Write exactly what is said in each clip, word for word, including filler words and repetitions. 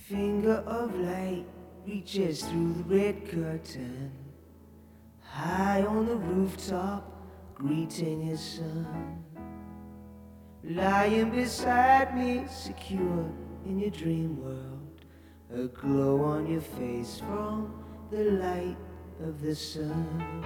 finger of light reaches through the red curtain. High on the rooftop, greeting his son. Lying beside me, secure in your dream world. A glow on your face from the light of the sun.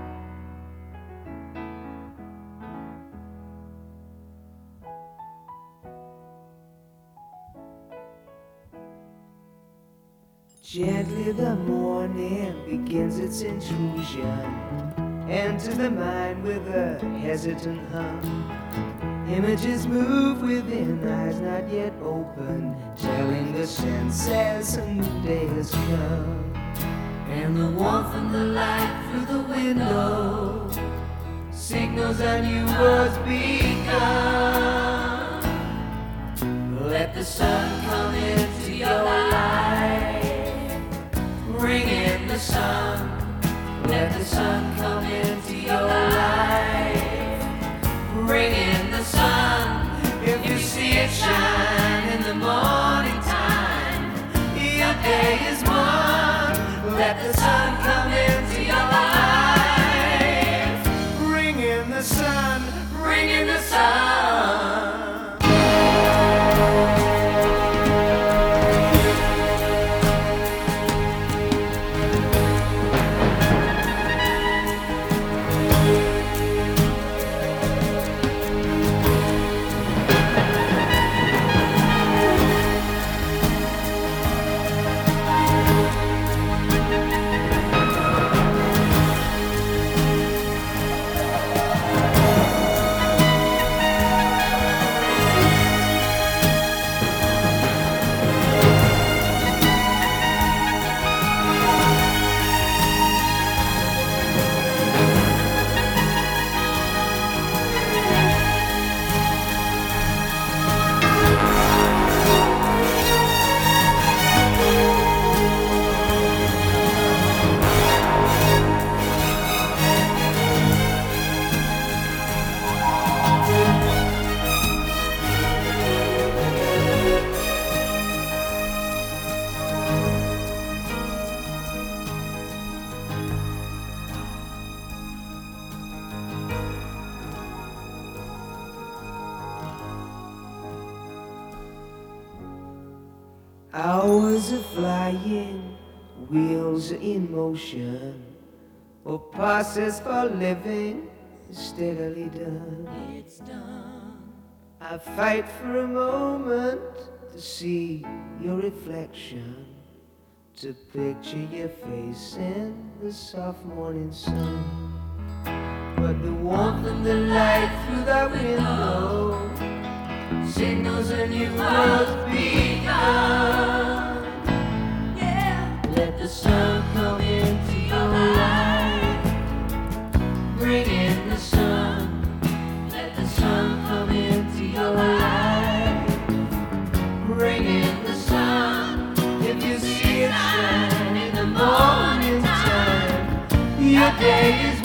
Gently the morning begins its intrusion, enters the mind with a hesitant hum. Images move within, eyes not yet open, telling the senses a new day has come. And the warmth and the light through the window signals a new world's begun. Let the sun come into your life. Bring in the sun, let the sun come into your life. Bring in the sun, if you see it shine in the morning time, your day is won. Let the sun come into your life. Bring in the sun, Bring in the sun. Hours are flying, wheels are in motion. A process for living is steadily done. It's done. I fight for a moment to see your reflection, to picture your face in the soft morning sun. But the warmth and the light through that window signals a new world's begun. Yeah. Let the sun come into your life. Bring in the sun. Let the sun come into your life. Bring in the sun. If you see it shine in the morning time, your day is